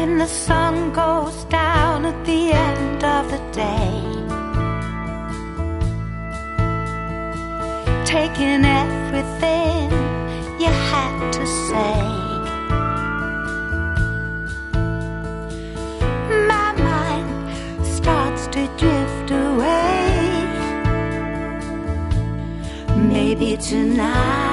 when the sun goes down at the end of the day, taking everything you had to say. My mind starts to drift away. Maybe tonight